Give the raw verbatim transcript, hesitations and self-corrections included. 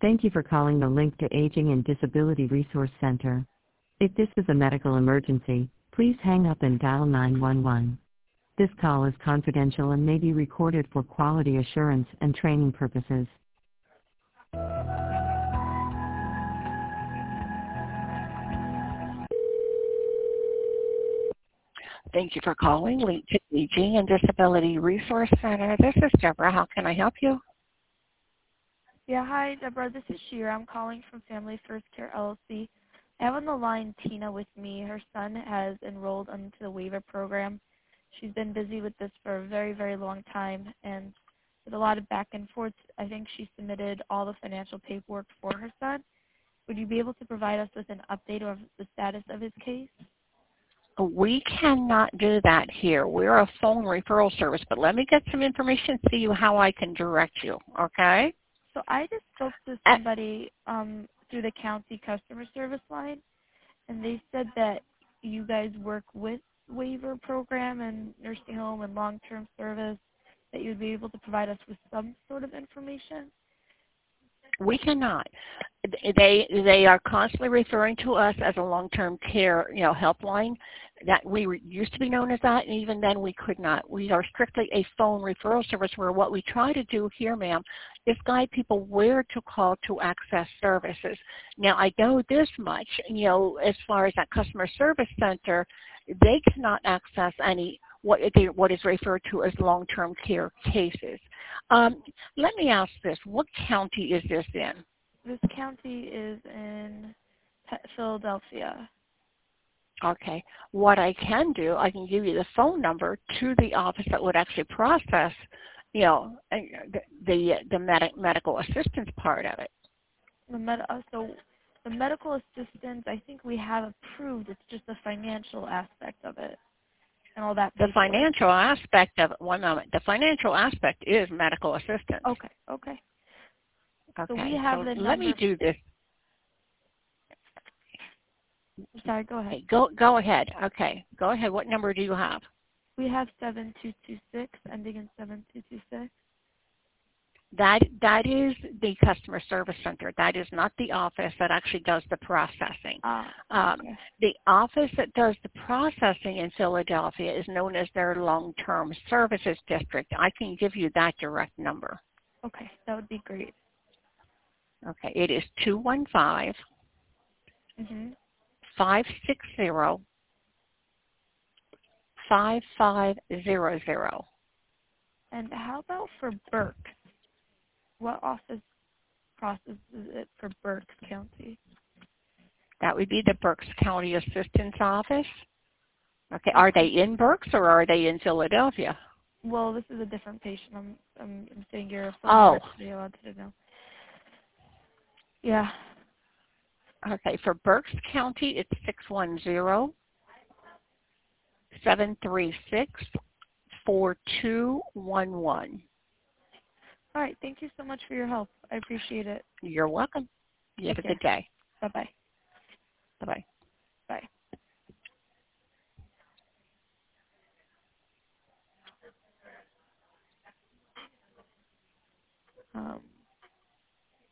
Thank you for calling the Link to Aging and Disability Resource Center. If this is a medical emergency, please hang up and dial nine one one. This call is confidential and may be recorded for quality assurance and training purposes. Thank you for calling Link to Aging and Disability Resource Center. This is Deborah. How can I help you? Yeah, hi, Deborah. This is Shira. I'm calling from Family First Care L L C. I have on the line Tina with me. Her son has enrolled into the waiver program. She's been busy with this for a very, very long time, and with a lot of back and forth, I think she submitted all the financial paperwork for her son. Would you be able to provide us with an update of the status of his case? We cannot do that here. We're a phone referral service, but let me get some information, see how I can direct you, okay? So I just spoke to somebody um, through the county customer service line, and they said that you guys work with waiver program and nursing home and long-term service, that you'd be able to provide us with some sort of information. We cannot. They they are constantly referring to us as a long-term care, you know, helpline. That we were, used to be known as that, and even then we could not. We are strictly a phone referral service where what we try to do here, ma'am, is guide people where to call to access services. Now, I know this much, you know, as far as that customer service center, they cannot access any what what is referred to as long-term care cases. Um, let me ask this: what county is this in? This county is in Philadelphia. Okay. What I can do, I can give you the phone number to the office that would actually process, you know, the the, the med- medical assistance part of it. The med- uh, so the medical assistance, I think we have approved. It's just the financial aspect of it and all that. The paperwork. financial aspect of it, one moment. The financial aspect is medical assistance. Okay. Okay. Okay. So we have so the let number. me do this. Sorry, go ahead. Okay, go go ahead. Okay, go ahead. What number do you have? We have seven two two six, ending in seven two two six. That that is the customer service center. That is not the office that actually does the processing. Ah, um, okay. The office that does the processing in Philadelphia is known as their long-term services district. I can give you that direct number. Okay, that would be great. Okay, it is two one five, Mhm. five six zero, five five zero zero. And how about for Berks? What office processes it for Berks County? That would be the Berks County Assistance Office. Okay, are they in Berks or are they in Philadelphia? Well, this is a different patient. I'm I'm, I'm saying you're a phone Oh. number to be allowed to know. Yeah. Okay, for Berks County, it's six one zero, seven three six, four two one one. All right. Thank you so much for your help. I appreciate it. You're welcome. You have a Take care. good day. Bye-bye.